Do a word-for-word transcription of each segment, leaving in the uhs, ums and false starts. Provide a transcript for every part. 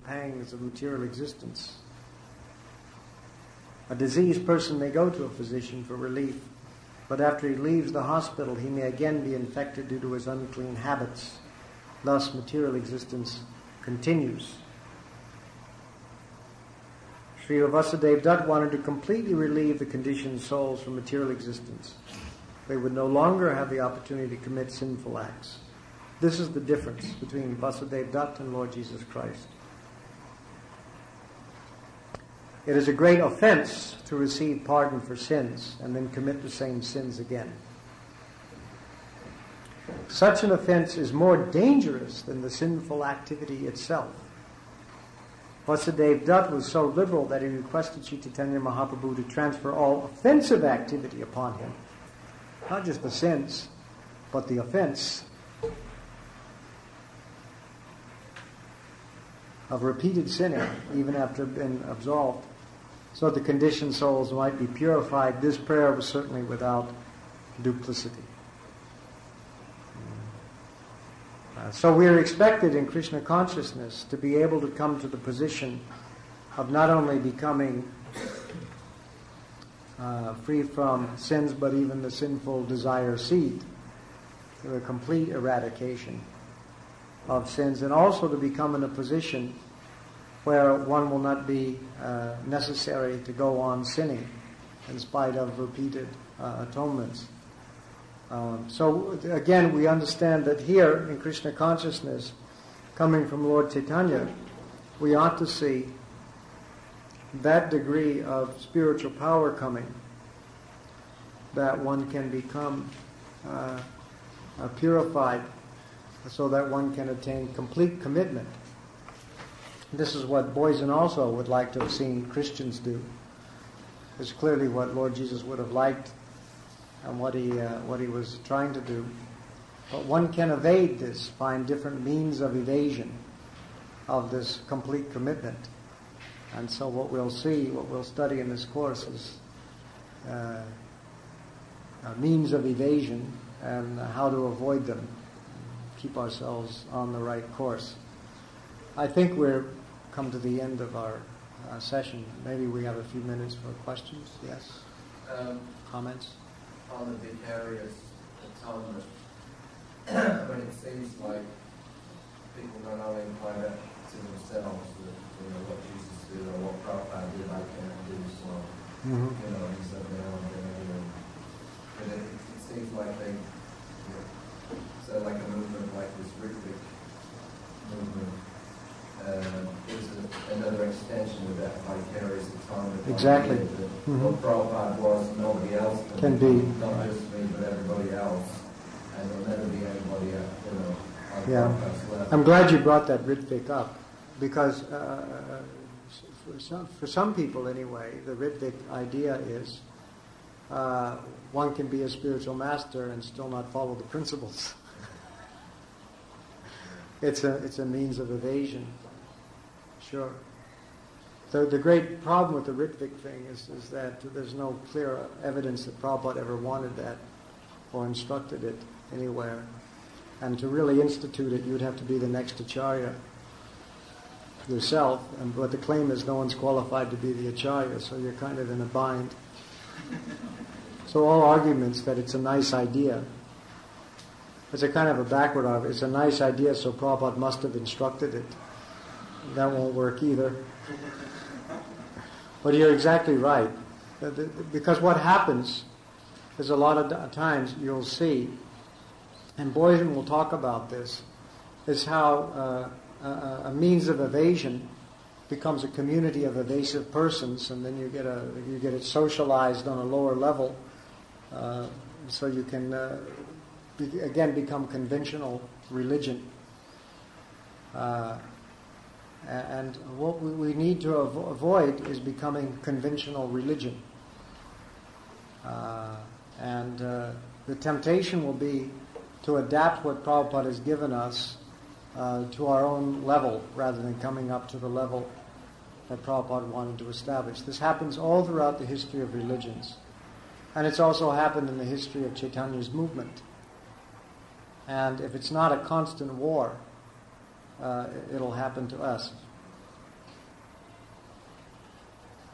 pangs of material existence. A diseased person may go to a physician for relief, but after he leaves the hospital, he may again be infected due to his unclean habits. Thus, material existence continues. Srila Vasudeva Dutt wanted to completely relieve the conditioned souls from material existence. They would no longer have the opportunity to commit sinful acts. This is the difference between Vasudeva Dutt and Lord Jesus Christ. It is a great offense to receive pardon for sins and then commit the same sins again. Such an offense is more dangerous than the sinful activity itself. Vasudeva Dutt was so liberal that he requested Sri Chaitanya Mahaprabhu to transfer all offensive activity upon him. Not just the sins, but the offense of repeated sinning, even after being absolved, so that the conditioned souls might be purified. This prayer was certainly without duplicity. Uh, so we are expected in Krishna consciousness to be able to come to the position of not only becoming uh, free from sins, but even the sinful desire seed, through a complete eradication of sins, and also to become in a position where one will not be uh, necessary to go on sinning in spite of repeated uh, atonements. Um, so again, we understand that here in Krishna consciousness, coming from Lord Chaitanya, we ought to see that degree of spiritual power coming, that one can become uh, uh, purified, so that one can attain complete commitment. This is what Boysen also would like to have seen Christians do. It's clearly what Lord Jesus would have liked and what he uh, what he was trying to do. But one can evade this, find different means of evasion of this complete commitment. And so what we'll see, what we'll study in this course is uh, uh, means of evasion and how to avoid them, keep ourselves on the right course. I think we're come to the end of our uh, session. Maybe we have a few minutes for questions. Yes? Um, Comments? On the vicarious atonement, when it seems like people not only apply that to themselves, that, you know, what Jesus did or what Prabhupada did, I can't do, so, Mm-hmm. you know, he's up there and there, and, but it, it seems like they, you know, so like a movement like this Ritwik movement, uh, is a, another extension of that vicarious atonement. Exactly. That Mm-hmm. what Prabhupada was, nobody else Can be. Not just me, but everybody else. And there'll never be anybody else, you know, on Yeah. Prabhupada's level. I'm glad you brought that Ritvik up, because uh, for, some, for some people anyway, the Ritvik idea is uh, one can be a spiritual master and still not follow the principles. It's a it's a means of evasion. Sure. The, the great problem with the Ritvik thing is, is that there's no clear evidence that Prabhupada ever wanted that or instructed it anywhere. And to really institute it, you would have to be the next Acharya yourself. And but the claim is no one's qualified to be the Acharya, so you're kind of in a bind. So all arguments that it's a nice idea, it's a kind of a backward argument. It's a nice idea, so Prabhupada must have instructed it. That won't work either. But you're exactly right. Because what happens is a lot of times you'll see, and Boysen will talk about this, is how uh, a, a means of evasion becomes a community of evasive persons, and then you get a you get it socialized on a lower level, uh, so you can uh, be, again become conventional religion. Uh, And what we need to avoid is becoming conventional religion. Uh, and uh, the temptation will be to adapt what Prabhupada has given us uh, to our own level, rather than coming up to the level that Prabhupada wanted to establish. This happens all throughout the history of religions. And it's also happened in the history of Chaitanya's movement. And if it's not a constant war, Uh, it'll happen to us.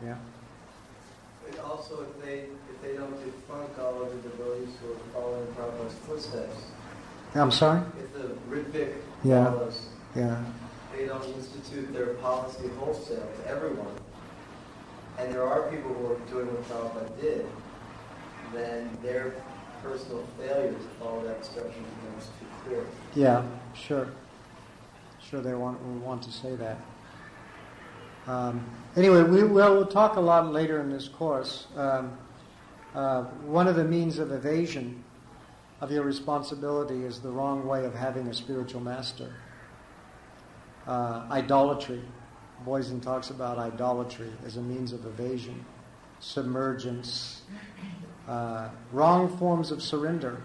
Yeah. And also, if they if they don't defunk all of the devotees who are following Prabhupada's footsteps. I'm sorry? If the Ritvik yeah. follows, yeah. they don't institute their policy wholesale to everyone, and there are people who are doing what Prabhupada did, then their personal failure to follow that instruction becomes too clear. Yeah, sure. Sure, they want we want to say that. Um, anyway, we will we'll talk a lot later in this course. Um, uh, one of the means of evasion of your responsibility is the wrong way of having a spiritual master. Uh, idolatry. Boysen talks about idolatry as a means of evasion, submergence, uh, wrong forms of surrender.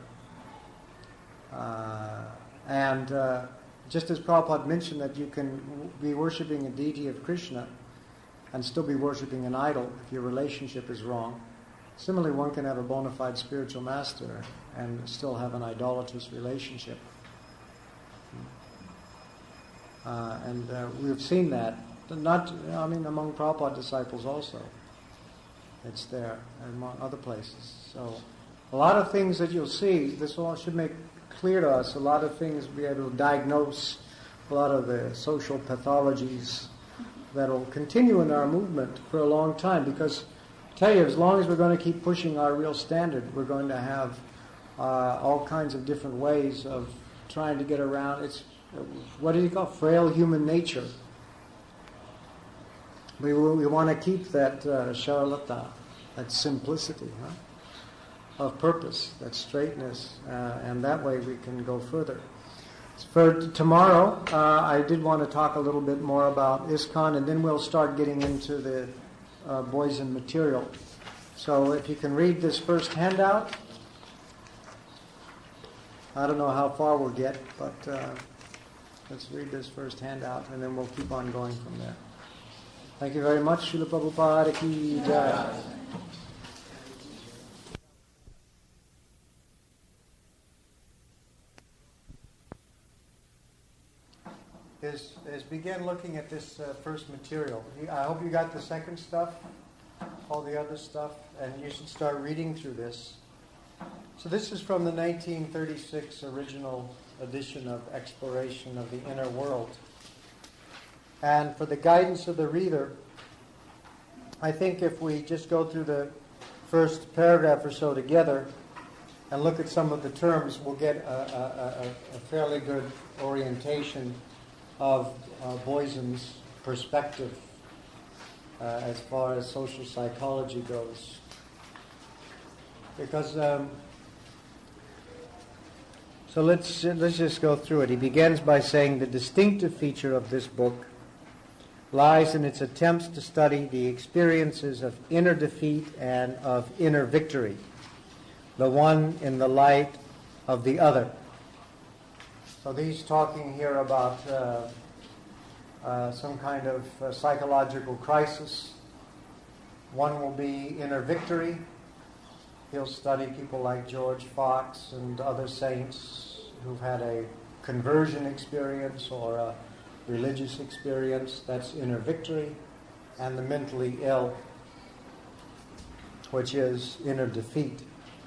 Uh, and uh, just as Prabhupada mentioned that you can be worshipping a deity of Krishna and still be worshipping an idol if your relationship is wrong, similarly one can have a bona fide spiritual master and still have an idolatrous relationship. Uh, and uh, we've seen that, not, I mean, among Prabhupada disciples also. It's there, and among other places. So, a lot of things that you'll see, this all should make clear to us, a lot of things we'll be able to diagnose, a lot of the social pathologies that will continue in our movement for a long time. Because, I tell you, as long as we're going to keep pushing our real standard, we're going to have uh, all kinds of different ways of trying to get around. It's, what do you call frail human nature? We we want to keep that uh, sharalata, that simplicity, huh? Of purpose, that straightness, uh, and that way we can go further. For t- tomorrow, uh, I did want to talk a little bit more about ISKCON, and then we'll start getting into the uh, Boysen material. So if you can read this first handout, I don't know how far we'll get, but uh, let's read this first handout, and then we'll keep on going from there. Thank you very much. Srila Prabhupada ki jai. Is, is begin looking at this uh, first material. I hope you got the second stuff, all the other stuff, and you should start reading through this. So this is from the nineteen thirty-six original edition of Exploration of the Inner World. And for the guidance of the reader, I think if we just go through the first paragraph or so together and look at some of the terms, we'll get a, a, a, a fairly good orientation of uh, Boysen's perspective uh, as far as social psychology goes. Because, um, so let's, let's just go through it. He begins by saying the distinctive feature of this book lies in its attempts to study the experiences of inner defeat and of inner victory, the one in the light of the other. So he's talking here about uh, uh, some kind of uh, psychological crisis. One will be inner victory. He'll study people like George Fox and other saints who've had a conversion experience or a religious experience. That's inner victory. And the mentally ill, which is inner defeat.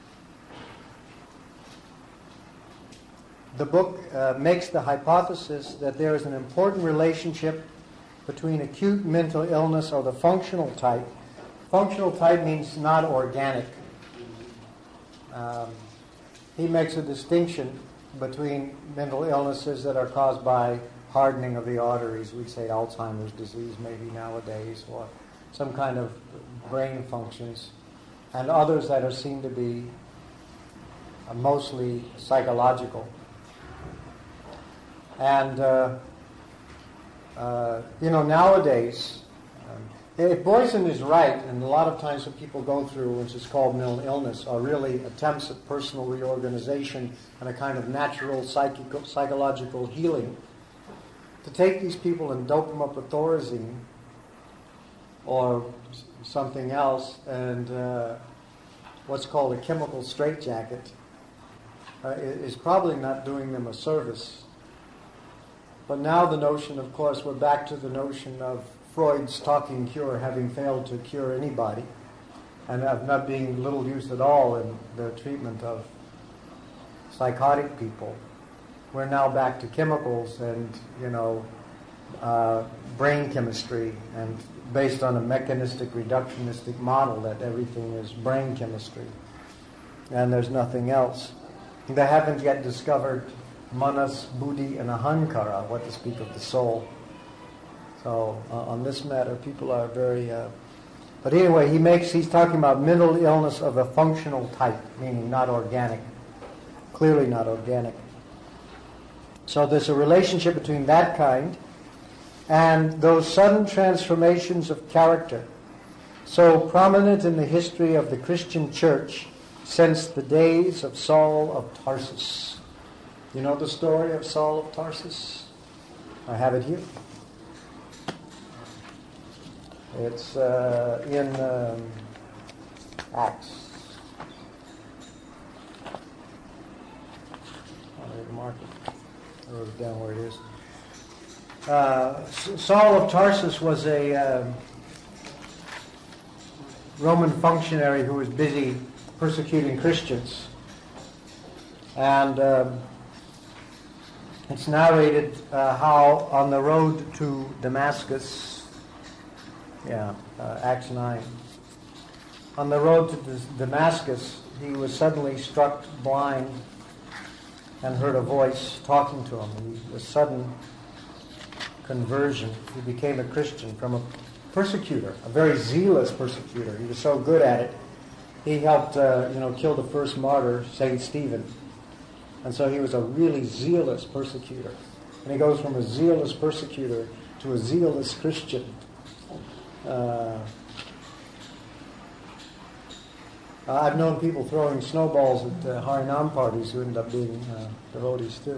The book uh, makes the hypothesis that there is an important relationship between acute mental illness or the functional type. Functional type means not organic. Um, he makes a distinction between mental illnesses that are caused by hardening of the arteries. We'd say Alzheimer's disease maybe nowadays, or some kind of brain functions, and others that are seen to be uh, mostly psychological. And, uh, uh, you know, nowadays, um, if Boysen is right, and a lot of times what people go through, which is called mental illness, are really attempts at personal reorganization and a kind of natural psychical, psychological healing, to take these people and dope them up with Thorazine or something else and uh, what's called a chemical straitjacket uh, is probably not doing them a service. But now the notion, of course, we're back to the notion of Freud's talking cure having failed to cure anybody, and of not being little use at all in the treatment of psychotic people, we're now back to chemicals and, you know, uh, brain chemistry, and based on a mechanistic reductionistic model that everything is brain chemistry and there's nothing else. They haven't yet discovered manas, buddhi, and ahankara, what to speak of the soul. So uh, on this matter, people are very... Uh, but anyway, he makes, he's talking about mental illness of a functional type, meaning not organic, clearly not organic. So there's a relationship between that kind and those sudden transformations of character, so prominent in the history of the Christian church since the days of Saul of Tarsus. You know the story of Saul of Tarsus? I have it here. It's uh, in um, Acts. I didn't mark it. I wrote it down where it is. Uh, Saul of Tarsus was a um, Roman functionary who was busy persecuting Christians. And um, it's narrated uh, how on the road to Damascus, yeah, uh, Acts nine, on the road to Damascus, he was suddenly struck blind and heard a voice talking to him. And a sudden conversion. He became a Christian from a persecutor, a very zealous persecutor. He was so good at it. He helped, uh, you know, kill the first martyr, Saint Stephen. And so he was a really zealous persecutor. And he goes from a zealous persecutor to a zealous Christian. Uh, I've known people throwing snowballs at uh, Harinam parties who end up being uh, devotees too.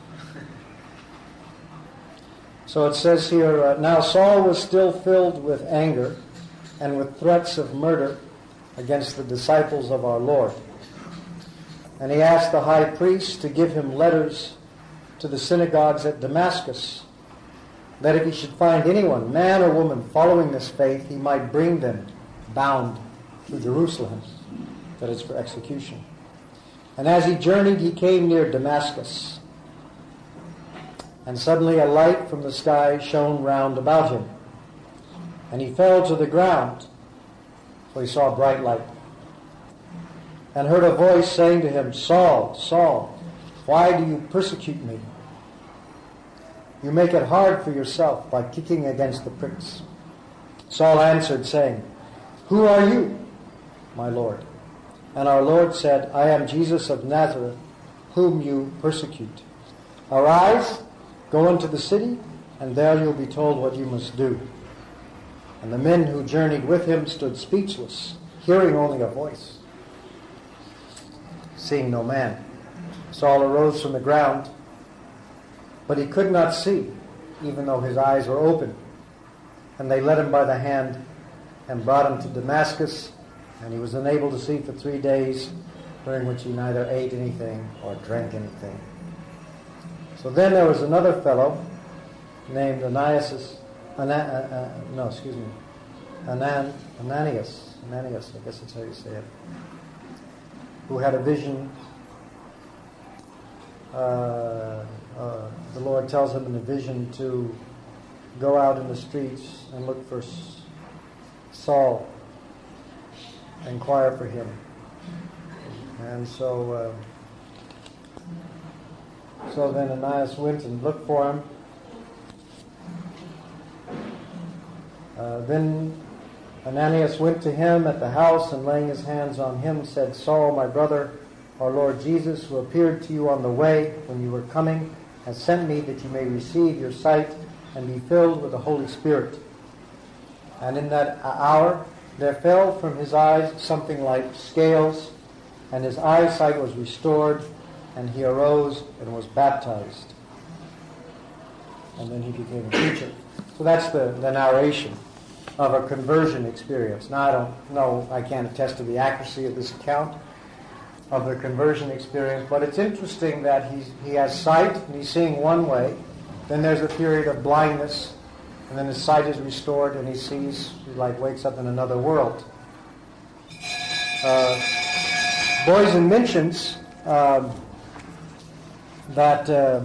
So it says here, uh, now Saul was still filled with anger and with threats of murder against the disciples of our Lord. And he asked the high priest to give him letters to the synagogues at Damascus, that if he should find anyone, man or woman, following this faith, he might bring them bound to Jerusalem, that is for execution. And as he journeyed, he came near Damascus. And suddenly a light from the sky shone round about him. And he fell to the ground, for he saw a bright light, and heard a voice saying to him, Saul, Saul, why do you persecute me? You make it hard for yourself by kicking against the pricks. Saul answered, saying, Who are you, my Lord? And our Lord said, I am Jesus of Nazareth, whom you persecute. Arise, go into the city, and there you'll be told what you must do. And the men who journeyed with him stood speechless, hearing only a voice, seeing no man. Saul arose from the ground, but he could not see, even though his eyes were open. And they led him by the hand and brought him to Damascus, and he was unable to see for three days, during which he neither ate anything or drank anything. So then there was another fellow named Ananias, Ana, uh, uh, no, excuse me, Anan, Ananias, Ananias, I guess that's how you say it, who had a vision. Uh, uh, the Lord tells him in a vision to go out in the streets and look for Saul, inquire for him. And so, uh, so then Ananias went and looked for him. Uh, then Ananias went to him at the house, and laying his hands on him, said, Saul, my brother, our Lord Jesus, who appeared to you on the way when you were coming, has sent me that you may receive your sight and be filled with the Holy Spirit. And in that hour there fell from his eyes something like scales, and his eyesight was restored, and he arose and was baptized. And then he became a preacher. So that's the, the narration of a conversion experience. Now I don't know, I can't attest to the accuracy of this account of the conversion experience, but it's interesting that he's, he has sight and he's seeing one way, then there's a period of blindness, and then his sight is restored, and he sees, he like wakes up in another world. Uh, Boysen mentions um, that uh,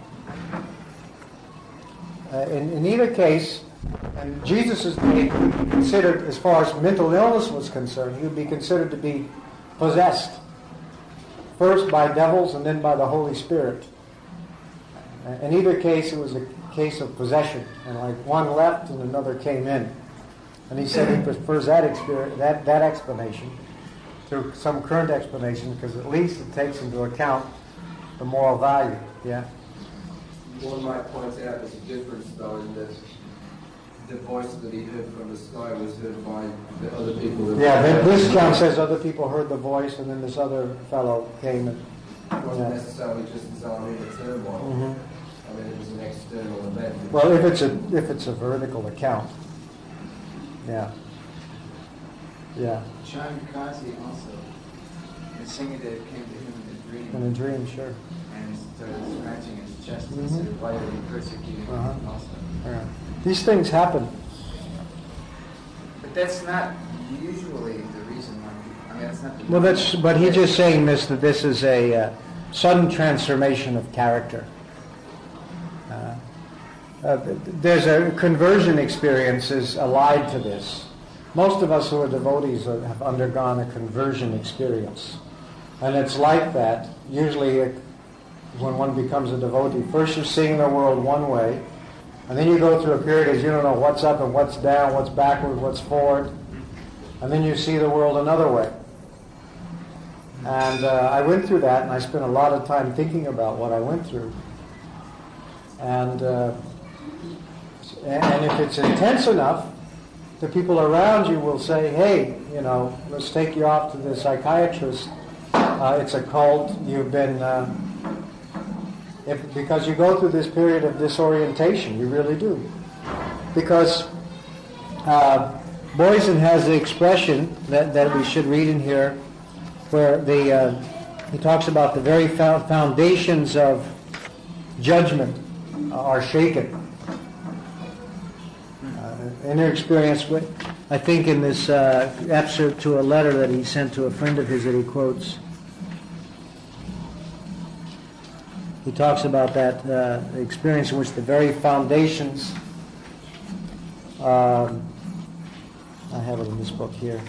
uh, in, in either case, and Jesus is being considered, as far as mental illness was concerned, he would be considered to be possessed, first by devils and then by the Holy Spirit. In either case, it was a case of possession, and like one left and another came in. And he said he prefers that experience, that, that explanation to some current explanation, because at least it takes into account the moral value. Yeah. One might point out there's a difference, though, in that the voice that he heard from the sky was heard by the other people. That yeah, then this John says other people heard the voice, and then this other fellow came and. It wasn't yeah. necessarily just his own inner turmoil. Mm-hmm. I mean, it was an external event. Well, if it's a if it's a vertical account, yeah, yeah. John Kazi also, the singer that came to him in a dream, In a dream, sure. and started scratching his chest and Mhm. said, "Why are you persecuting me?" Uh-huh. Also, All right. These things happen. but that's not usually the reason why. I mean, that's not. The Well, that's but he's just saying this that this is a uh, sudden transformation of character. Uh, uh, there's a conversion experience is allied to this. Most of us who are devotees have undergone a conversion experience, and it's like that. Usually, it, when one becomes a devotee, first you're seeing the world one way, and then you go through a period as you don't know what's up and what's down, what's backward, what's forward, and then you see the world another way. And uh, I went through that, and I spent a lot of time thinking about what I went through. And uh, and if it's intense enough, the people around you will say, "Hey, you know, let's take you off to the psychiatrist. Uh, it's a cult. You've been uh, if, because you go through this period of disorientation. You really do, because uh, Boysen has the expression that, that we should read in here, where the uh, he talks about the very foundations of judgment are shaken. Uh, in your experience, with, I think in this uh, excerpt to a letter that he sent to a friend of his that he quotes, he talks about that uh, experience in which the very foundations, um, I have it in this book here.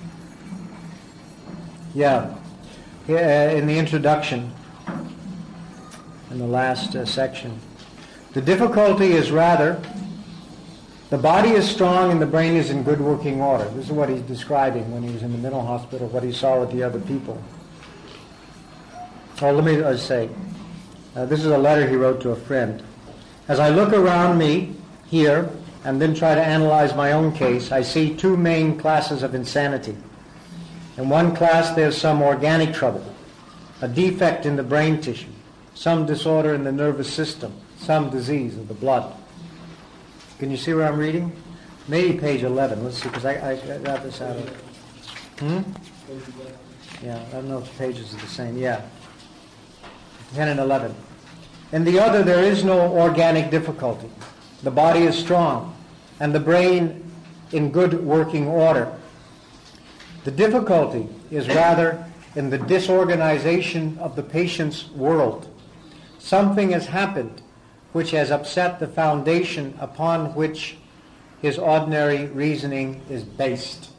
Yeah, yeah in the introduction, in the last uh, section. The difficulty is rather, the body is strong and the brain is in good working order. This is what he's describing when he was in the mental hospital, what he saw with the other people. Oh, let me uh, say, uh, this is a letter he wrote to a friend. As I look around me here and then try to analyze my own case, I see two main classes of insanity. In one class, there's some organic trouble, a defect in the brain tissue, some disorder in the nervous system, some disease of the blood. Can you see where I'm reading? Maybe page eleven. Let's see, because I, I got this out of... Hmm? Yeah, I don't know if the pages are the same. Yeah. ten and eleven. In the other, there is no organic difficulty. The body is strong, and the brain in good working order. The difficulty is rather in the disorganization of the patient's world. Something has happened which has upset the foundation upon which his ordinary reasoning is based.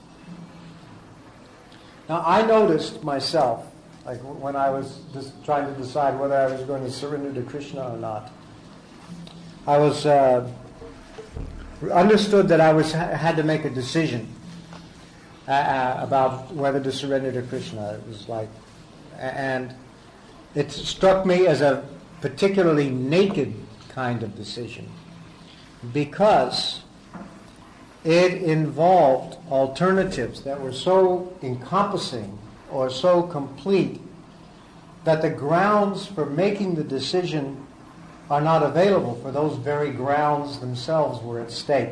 Now, I noticed myself, like when I was just trying to decide whether I was going to surrender to Krishna or not, I was uh, understood that I was had to make a decision uh, about whether to surrender to Krishna. It was like, and it struck me as a particularly naked kind of decision, because it involved alternatives that were so encompassing or so complete that the grounds for making the decision are not available, for those very grounds themselves were at stake.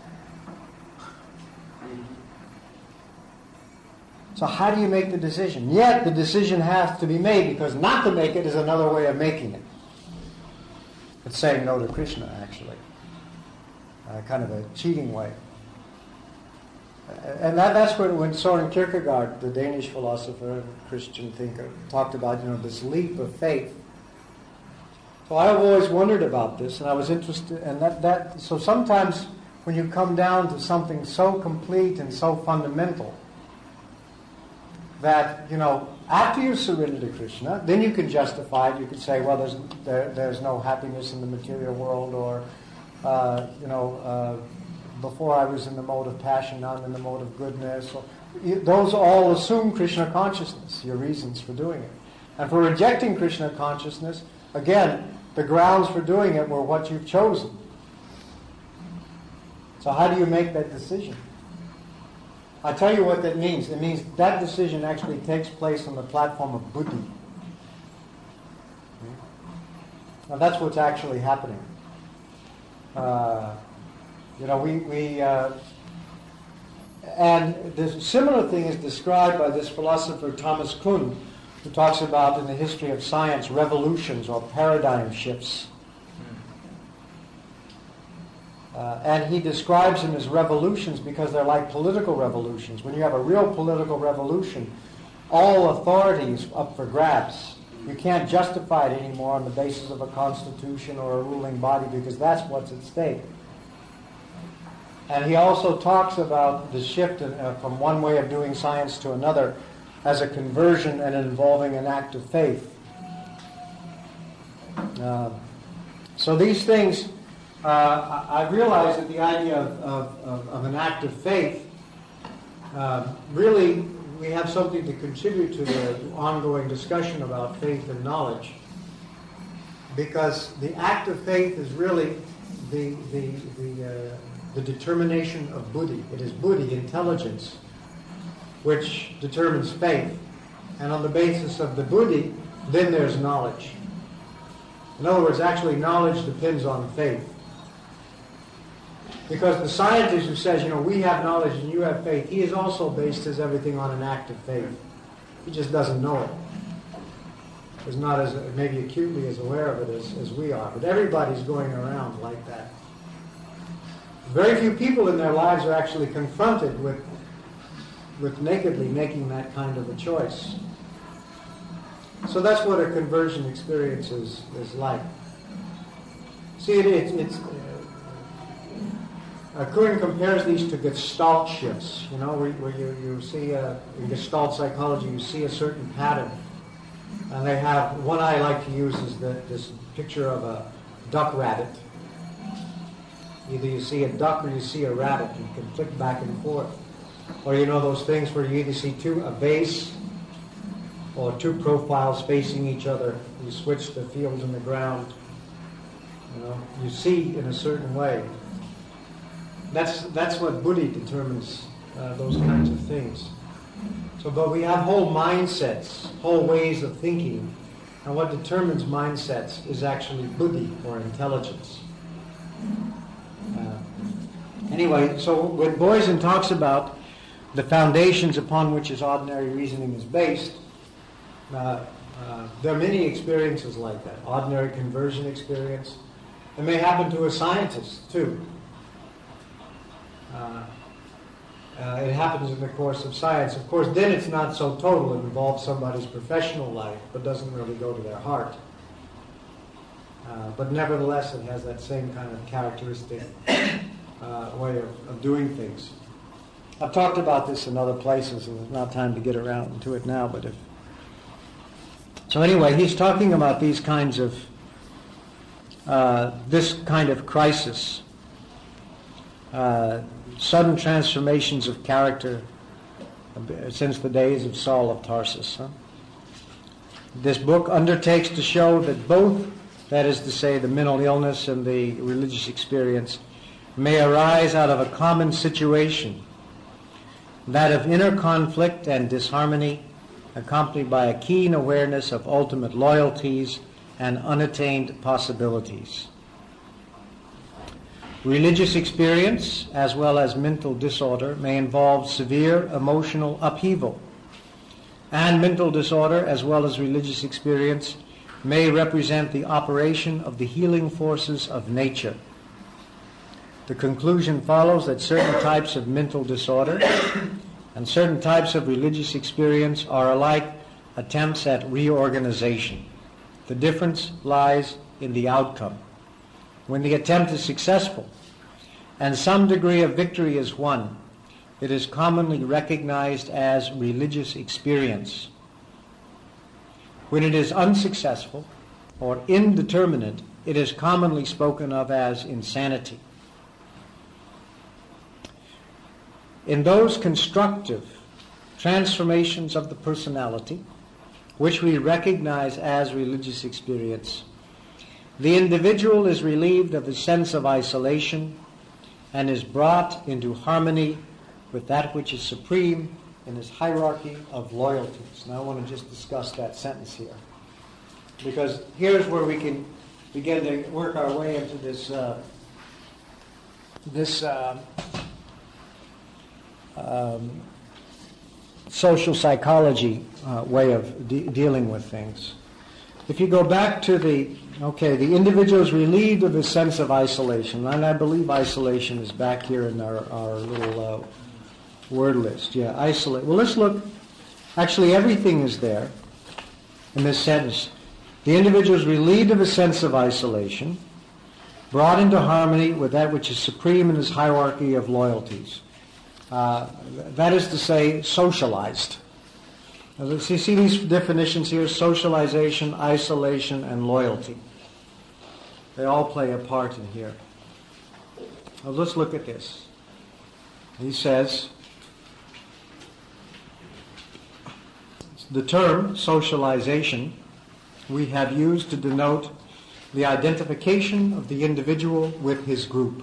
So how do you make the decision? Yet the decision has to be made, because not to make it is another way of making it. It's saying no to Krishna, actually. uh, kind of a cheating way. And that, that's when, when Søren Kierkegaard, the Danish philosopher and Christian thinker, talked about, you know, this leap of faith. So I've always wondered about this, and I was interested, and that, that so sometimes when you come down to something so complete and so fundamental, that, you know, after you surrender to Krishna, then you can justify it. You could say, well, there's there, there's no happiness in the material world, or, uh, you know, uh, before I was in the mode of passion, now I'm in the mode of goodness. Or, you, those all assume Krishna consciousness, your reasons for doing it. And for rejecting Krishna consciousness, again, the grounds for doing it were what you've chosen. So how do you make that decision? I'll tell you what that means. It means that decision actually takes place on the platform of buddhi. Now that's what's actually happening. Uh, you know, we, we uh, and the similar thing is described by this philosopher Thomas Kuhn, who talks about in the history of science revolutions or paradigm shifts. Uh, and he describes them as revolutions because they're like political revolutions. When you have a real political revolution, all authority is up for grabs. You can't justify it anymore on the basis of a constitution or a ruling body because that's what's at stake. And he also talks about the shift in, uh, from one way of doing science to another as a conversion and involving an act of faith. Uh, so these things... Uh, I realize that the idea of, of, of, of an act of faith, uh, really we have something to contribute to the ongoing discussion about faith and knowledge, because the act of faith is really the, the, the, uh, the determination of buddhi. It is buddhi, intelligence, which determines faith. And on the basis of the buddhi, then there's knowledge. In other words, actually knowledge depends on faith. Because the scientist who says, you know, we have knowledge and you have faith, he has also based his everything on an act of faith. He just doesn't know it. He's not as maybe acutely as aware of it as, as we are. But everybody's going around like that. Very few people in their lives are actually confronted with, with nakedly making that kind of a choice. So that's what a conversion experience is, is like. See, it, it, it's... Uh, Kuhn compares these to Gestalt shifts, you know, where, where you, you see, a, in Gestalt psychology, you see a certain pattern. And they have, one I like to use is the, this picture of a duck rabbit. Either you see a duck or you see a rabbit. You can flick back and forth. Or you know those things where you either see two, a base or two profiles facing each other. You switch the field and the ground. You know, you see in a certain way. That's that's what buddhi determines uh, those kinds of things. So, but we have whole mindsets, whole ways of thinking, and what determines mindsets is actually buddhi, or intelligence. Uh, anyway, so when Boysen talks about the foundations upon which his ordinary reasoning is based, uh, uh, there are many experiences like that. Ordinary conversion experience. It may happen to a scientist too. Uh, uh, it happens in the course of science. Of course, then it's not so total. It involves somebody's professional life, but doesn't really go to their heart. Uh, but nevertheless, it has that same kind of characteristic uh, way of, of doing things. I've talked about this in other places, and there's not time to get around to it now. But if so, anyway, he's talking about these kinds of uh, this kind of crisis. Uh, sudden transformations of character since the days of Saul of Tarsus. Huh? This book undertakes to show that both, that is to say, the mental illness and the religious experience, may arise out of a common situation, that of inner conflict and disharmony, accompanied by a keen awareness of ultimate loyalties and unattained possibilities. Religious experience, as well as mental disorder, may involve severe emotional upheaval, and mental disorder, as well as religious experience, may represent the operation of the healing forces of nature. the conclusion follows that certain types of mental disorder and certain types of religious experience are alike attempts at reorganization. The difference lies in the outcome. When the attempt is successful and some degree of victory is won, it is commonly recognized as religious experience. When it is unsuccessful or indeterminate, it is commonly spoken of as insanity. In those constructive transformations of the personality, which we recognize as religious experience, the individual is relieved of the sense of isolation and is brought into harmony with that which is supreme in his hierarchy of loyalties. Now I want to just discuss that sentence here, because here's where we can begin to work our way into this uh, this uh, um, social psychology uh, way of de- dealing with things. If you go back to the, okay, the individual is relieved of the sense of isolation, and I believe isolation is back here in our, our little uh, word list. Yeah, isolate. Well, let's look. Actually, everything is there in this sentence. The individual is relieved of a sense of isolation, brought into harmony with that which is supreme in his hierarchy of loyalties. Uh, that is to say, socialized. Now, you see these definitions here: socialization, isolation, and loyalty. They all play a part in here. Now, let's look at this. He says, the term socialization we have used to denote the identification of the individual with his group.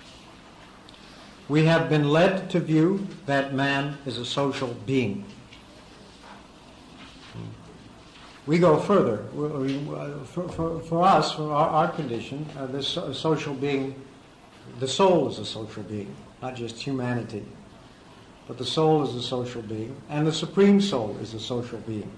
We have been led to view that man is a social being. We go further. We, for, for, for us, for our, our condition, uh, this social being, the soul is a social being, not just humanity. But the soul is a social being, and the Supreme Soul is a social being.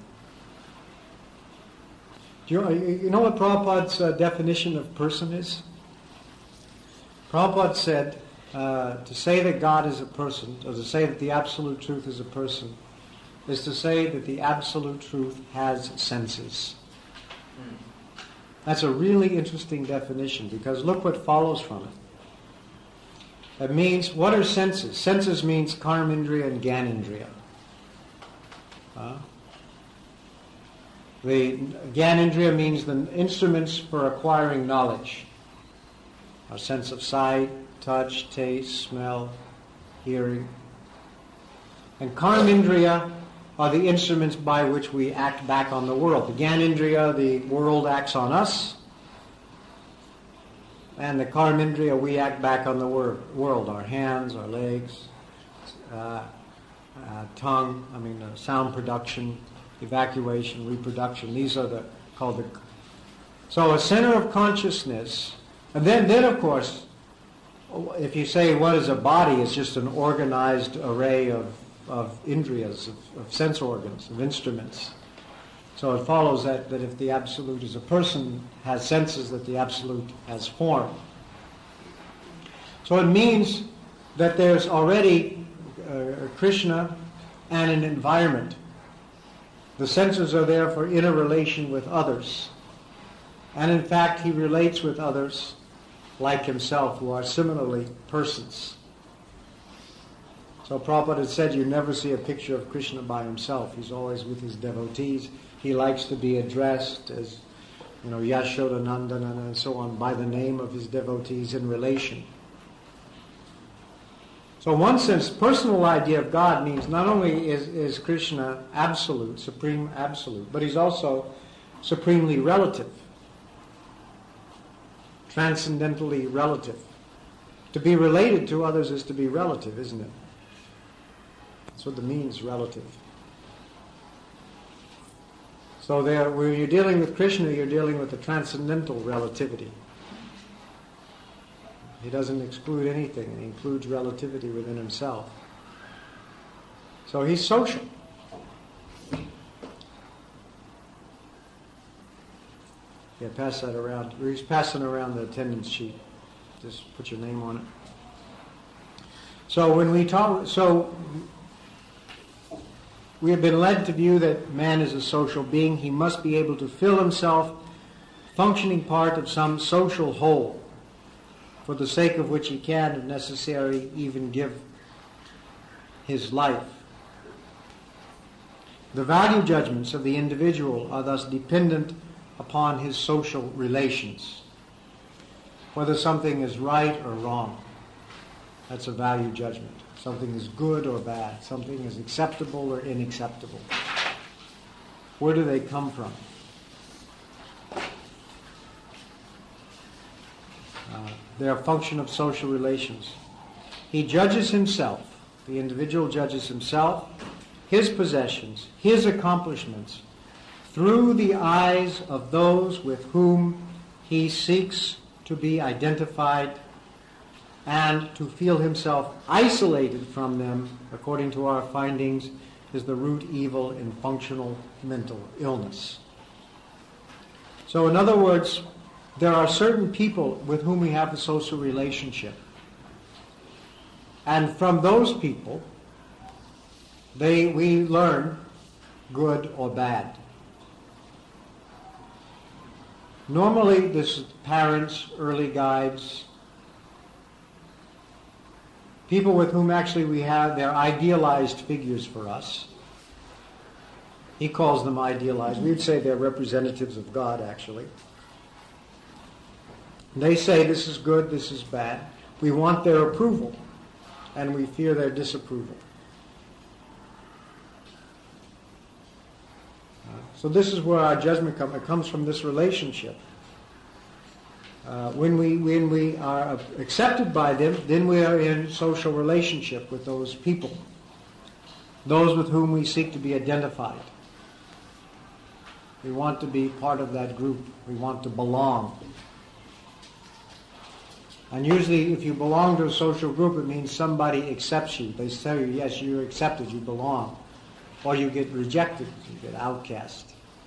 Do you, you know what Prabhupada's uh, definition of person is? Prabhupada said, uh, to say that God is a person, or to say that the Absolute Truth is a person, is to say that the Absolute Truth has senses. That's a really interesting definition, because look what follows from it. That means, what are senses? Senses means karmindriya and gyanindriya. Uh, the gyanindriya means the instruments for acquiring knowledge. Our sense of sight, touch, taste, smell, hearing. And karmindriya are the instruments by which we act back on the world. The gyanindriya, the world acts on us. And the karmindriya, we act back on the wor- world. Our hands, our legs, uh, uh, tongue, I mean uh, sound production, evacuation, reproduction. These are the called the... So a center of consciousness. And then, then of course, if you say what is a body, it's just an organized array of, of indriyas, of, of sense organs, of instruments. So it follows that, that if the Absolute is a person, has senses, that the Absolute has form. So it means that there's already uh, Krishna and an environment. The senses are there for interrelation with others. And in fact, he relates with others like himself, who are similarly persons. So Prabhupada had said you never see a picture of Krishna by himself. He's always with his devotees. He likes to be addressed as, you know, Yashoda Nandana and so on, by the name of his devotees in relation. So in one sense, personal idea of God means not only is, is Krishna absolute, supreme absolute, but he's also supremely relative, transcendentally relative. To be related to others is to be relative, isn't it? That's what the means, relative. So there, when you're dealing with Krishna, you're dealing with the transcendental relativity. He doesn't exclude anything. He includes relativity within himself. So he's social. Yeah, pass that around. He's passing around the attendance sheet. Just put your name on it. So when we talk, so we have been led to view that man is a social being. He must be able to feel himself functioning part of some social whole, for the sake of which he can, if necessary, even give his life. The value judgments of the individual are thus dependent upon his social relations. Whether something is right or wrong, that's a value judgment. Something is good or bad. Something is acceptable or unacceptable. Where do they come from? Uh, they're a function of social relations. He judges himself. The individual judges himself, his possessions, his accomplishments, through the eyes of those with whom he seeks to be identified, and to feel himself isolated from them, according to our findings, is the root evil in functional mental illness. So in other words, there are certain people with whom we have a social relationship. And from those people, they we learn good or bad. Normally, this is parents, early guides, people with whom actually we have, they're idealized figures for us. He calls them idealized. We'd say they're representatives of God, actually. They say this is good, this is bad. We want their approval, and we fear their disapproval. So this is where our judgment comes. It comes from this relationship. Uh, when we when we are accepted by them, then we are in social relationship with those people, those with whom we seek to be identified. We want to be part of that group. We want to belong. And usually, if you belong to a social group, it means somebody accepts you. They say, yes, you're accepted, you belong. Or you get rejected, you get outcast.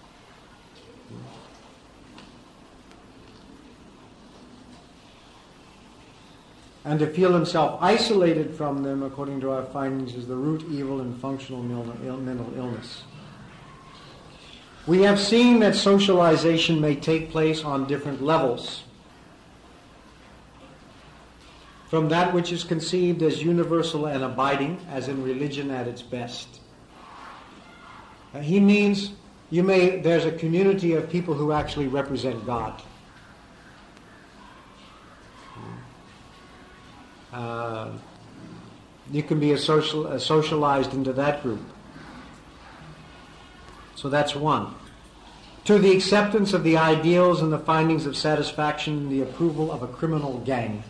And to feel himself isolated from them, according to our findings, is the root evil in functional mental illness. We have seen that socialization may take place on different levels. From that which is conceived as universal and abiding, as in religion at its best. Uh, he means you may there's a community of people who actually represent God. Uh, you can be a social, a socialized into that group. So that's one. To the acceptance of the ideals and the findings of satisfaction and the approval of a criminal gang.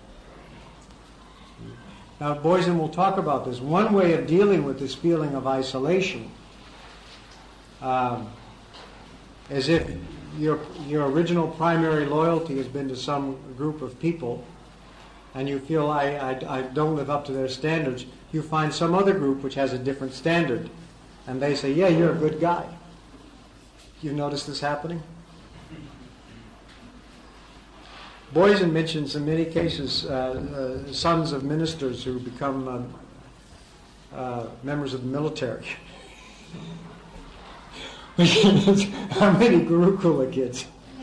Now, Boysen will talk about this. One way of dealing with this feeling of isolation um, is if your your original primary loyalty has been to some group of people, and you feel I, I, I don't live up to their standards, you find some other group which has a different standard, and they say, yeah, you're a good guy. You notice this happening? Boysen mentions in many cases uh, uh, sons of ministers who become uh, uh, members of the military. How many Gurukula kids?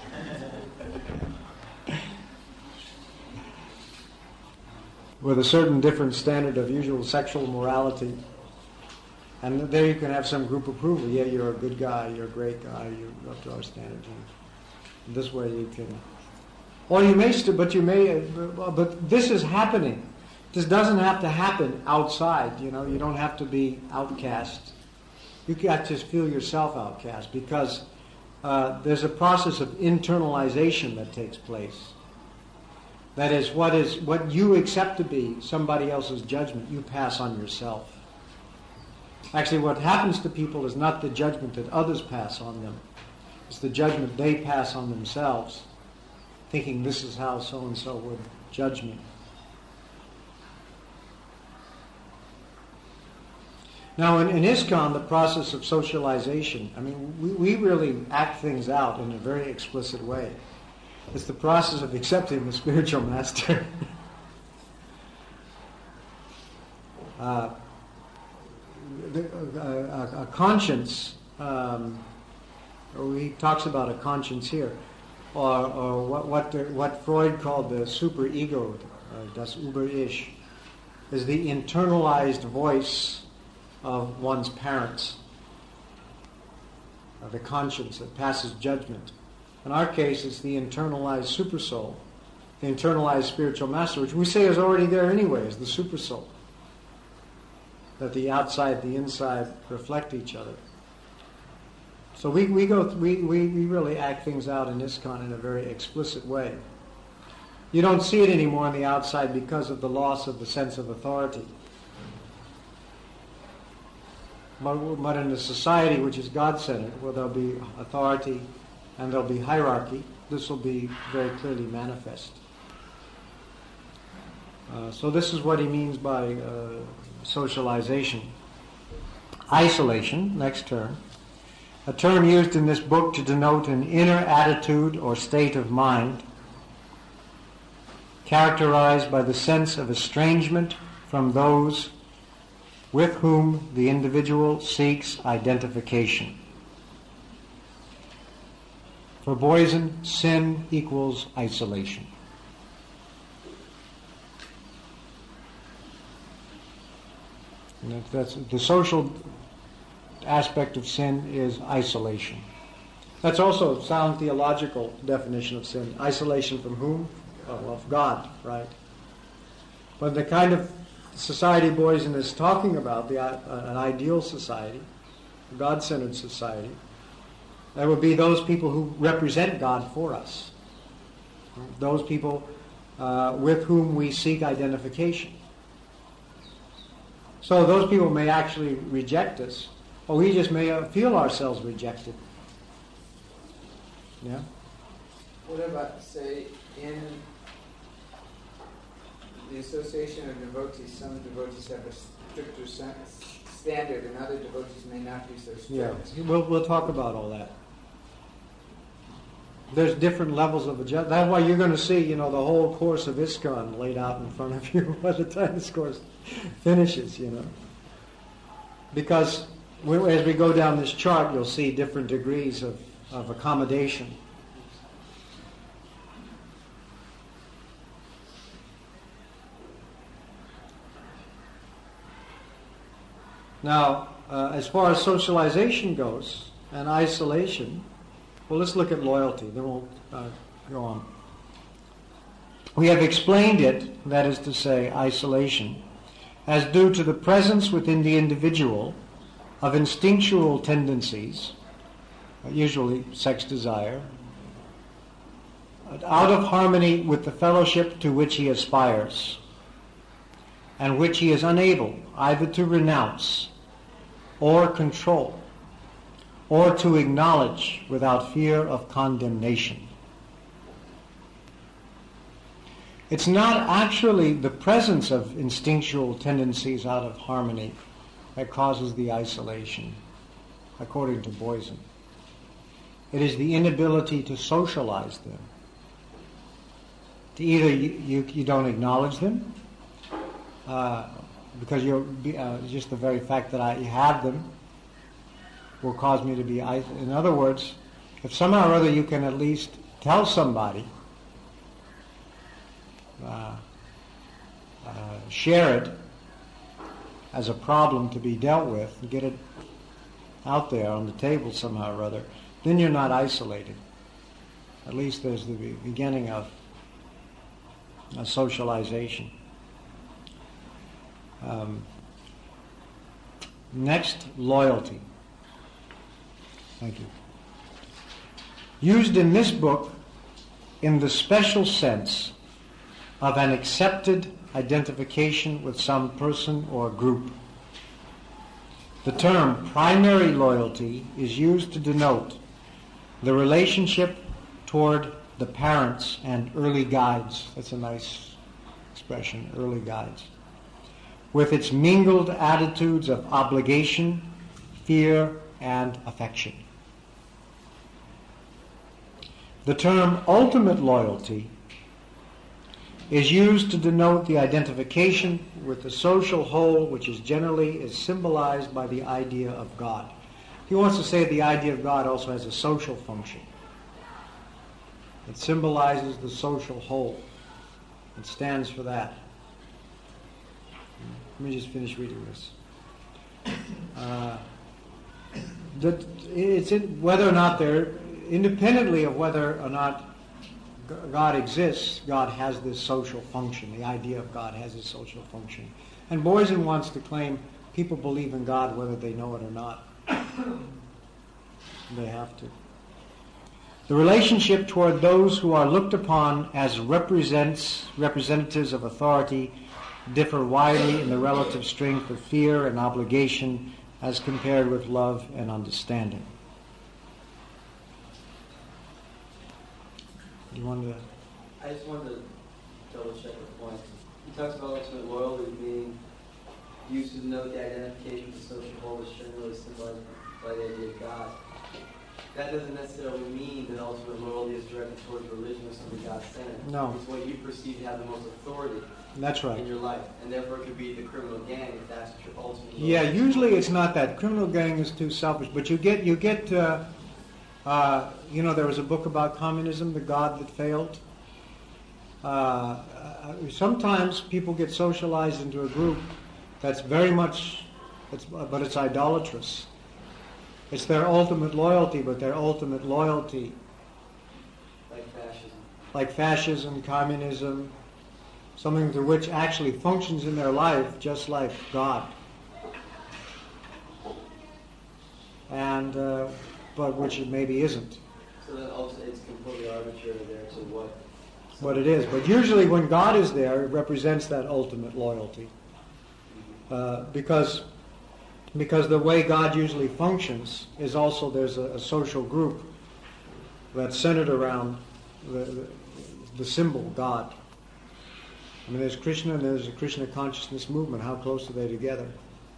With a certain different standard of usual sexual morality. And there you can have some group approval. Yeah, you're a good guy, you're a great guy, you're up to our standards. And this way you can... Or you may still, but you may, but this is happening. This doesn't have to happen outside, you know, you don't have to be outcast. You got to feel yourself outcast because uh, there's a process of internalization that takes place. That is, what is what you accept to be somebody else's judgment, you pass on yourself. Actually, what happens to people is not the judgment that others pass on them. It's the judgment they pass on themselves, thinking this is how so-and-so would judge me. Now, in, in ISKCON, the process of socialization, I mean, we, we really act things out in a very explicit way. It's the process of accepting the spiritual master. uh, the, a, a, a conscience, um, he talks about a conscience here, or, or what, what, the, what Freud called the superego, uh, das Über-Ich, is the internalized voice of one's parents, of the conscience that passes judgment. In our case, it's the internalized supersoul, the internalized spiritual master, which we say is already there anyway, is the supersoul. That the outside, the inside reflect each other. So we, we go th- we, we, we really act things out in ISKCON in a very explicit way. You don't see it anymore on the outside because of the loss of the sense of authority. But, but in a society which is God-centered, where there'll be authority and there'll be hierarchy, this will be very clearly manifest. Uh, so this is what he means by uh, socialization. Isolation, next term. A term used in this book to denote an inner attitude or state of mind characterized by the sense of estrangement from those with whom the individual seeks identification. For Boysen, sin equals isolation. And that's, the social aspect of sin is isolation. That's also a sound theological definition of sin. Isolation from whom? Oh, well, God, right? But the kind of society Boysen is talking about, the, uh, an ideal society, a God-centered society, that would be those people who represent God for us. Those people uh, with whom we seek identification. So those people may actually reject us, or we just may feel ourselves rejected. Yeah? What about, say, in the association of devotees, some devotees have a stricter standard and other devotees may not be so strict? Yeah, we'll, we'll talk about all that. There's different levels of adjustment. That's why you're going to see, you know, the whole course of ISKCON laid out in front of you by the time this course finishes, you know. Because we, as we go down this chart, you'll see different degrees of, of accommodation. Now, uh, as far as socialization goes and isolation, well, let's look at loyalty, then we'll uh, go on. We have explained it, that is to say, isolation, as due to the presence within the individual of instinctual tendencies, usually sex desire, out of harmony with the fellowship to which he aspires, and which he is unable either to renounce or control, or to acknowledge without fear of condemnation. It's not actually the presence of instinctual tendencies out of harmony that causes the isolation, according to Boysen. It is the inability to socialize them. To either you, you, you don't acknowledge them, uh, because you're uh, just the very fact that I have them will cause me to be isolated. In other words, if somehow or other you can at least tell somebody, uh, uh, share it as a problem to be dealt with, and get it out there on the table somehow or other, then you're not isolated. At least there's the beginning of a socialization. Um, next, loyalty. Thank you. Used in this book in the special sense of an accepted identification with some person or group. The term primary loyalty is used to denote the relationship toward the parents and early guides. That's a nice expression, early guides. With its mingled attitudes of obligation, fear, and affection. The term ultimate loyalty is used to denote the identification with the social whole, which is generally is symbolized by the idea of God. He wants to say the idea of God also has a social function. It symbolizes the social whole. It stands for that. Let me just finish reading this. Uh, that it's in, whether or not they're independently of whether or not God exists, God has this social function. The idea of God has this social function. And Boysen wants to claim people believe in God whether they know it or not. They have to. The relationship toward those who are looked upon as represents representatives of authority differ widely in the relative strength of fear and obligation as compared with love and understanding. You want to? I just wanted to double check the point. He talks about ultimate loyalty being used to denote the identification with the social whole, which generally symbolized by the idea of God. That doesn't necessarily mean that ultimate loyalty is directed towards religion or something God-centered. No. It's what you perceive to have the most authority That's right. in your life, and therefore it could be the criminal gang if that's what your ultimate loyalty Yeah, is. usually it's not that. Criminal gang is too selfish, but you get you get. Uh, uh, you know, there was a book about communism, The God That Failed. Uh, uh, sometimes people get socialized into a group that's very much, it's, but it's idolatrous. It's their ultimate loyalty, but their ultimate loyalty, Like fascism. like fascism, communism, something to which actually functions in their life just like God. And, uh, but which it maybe isn't. So then also it's completely arbitrary there to what What it is. But usually when God is there, it represents that ultimate loyalty. Uh, because because the way God usually functions is also there's a, a social group that's centered around the, the, the symbol God. I mean, there's Krishna and there's a Krishna consciousness movement. How close are they together?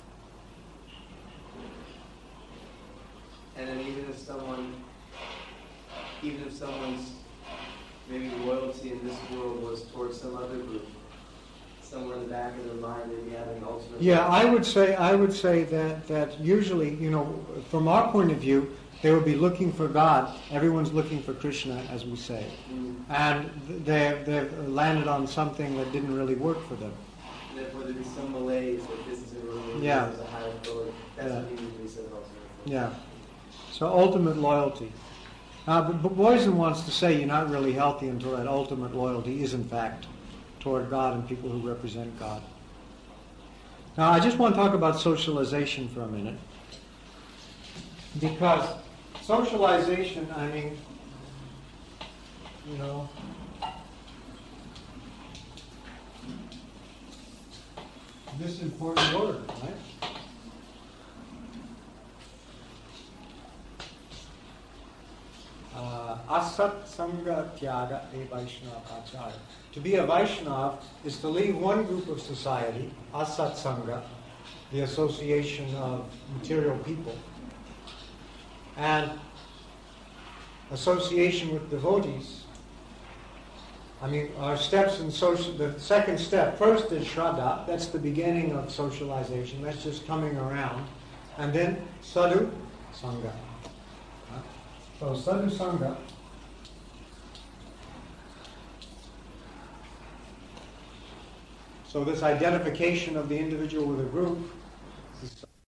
And then even if someone, even if someone's maybe loyalty in this world was towards some other group, somewhere in the back of their mind they'd be having ultimate. Yeah, I loyalty. would say I would say that that usually, you know, from our point of view, they would be looking for God. Everyone's looking for Krishna, as we say, Mm. and they they've landed on something that didn't really work for them. Therefore, there'd be some malaise that this isn't really Yeah. this is a higher authority. That's Yeah. what he usually says ultimately. Yeah. So ultimate loyalty. Uh, but, but Boysen wants to say you're not really healthy until that ultimate loyalty is in fact toward God and people who represent God. Now I just want to talk about socialization for a minute. Because socialization, I mean, you know, this important word, right? Uh, Asat Sangha Tyaga E Vaishnava Acharya. To be a Vaishnava is to leave one group of society, Asat Sangha, the association of material people, and association with devotees. I mean, our steps in social, the second step, first is Shraddha, that's the beginning of socialization, that's just coming around, and then Sadhu Sangha. So Sadhu Sangha so this identification of the individual with a group is